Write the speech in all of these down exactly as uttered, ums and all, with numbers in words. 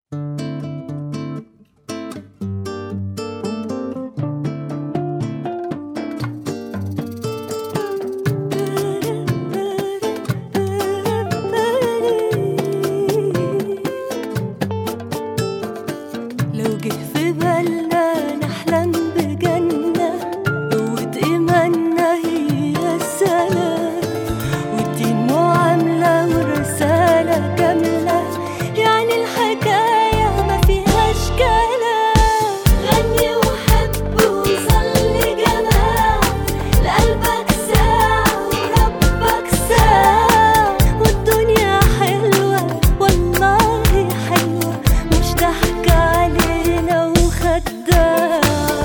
لو جه في بالنا نحلم بجنة قوة إيماننا هي السلام، والدين معاملة والرسالة كاملة، يعني الحكاية ما فيهاش كلام. غني وحب وصلي جماعة لقلبك ساعة وربك ساعة، والدنيا حلوة والله حلوة مش ضحك علينا وخداع.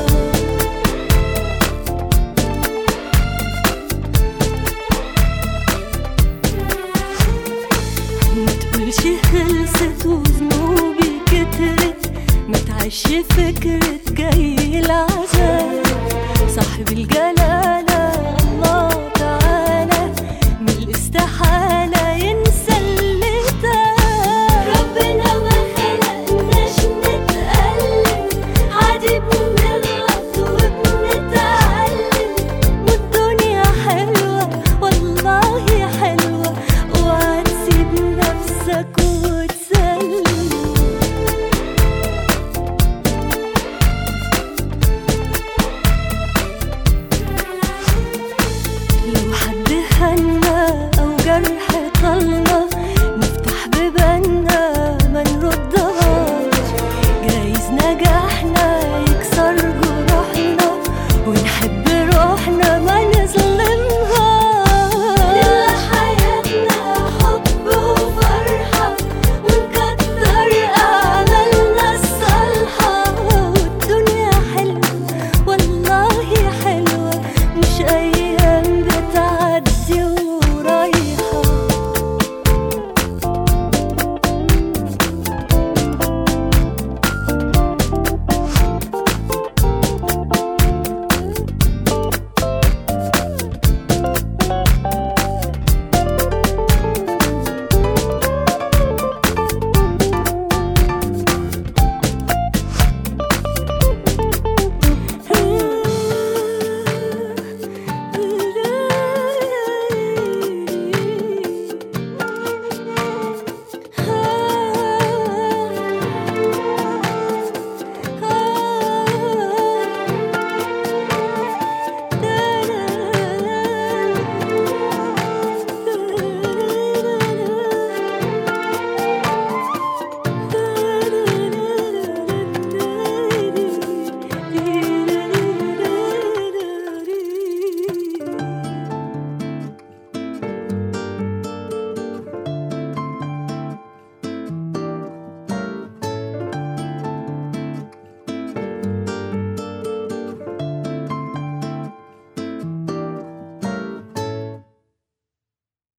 متقولش خلصت وذنوبي كترت، متعش فكرة جاي العذاب، صاحب الجلال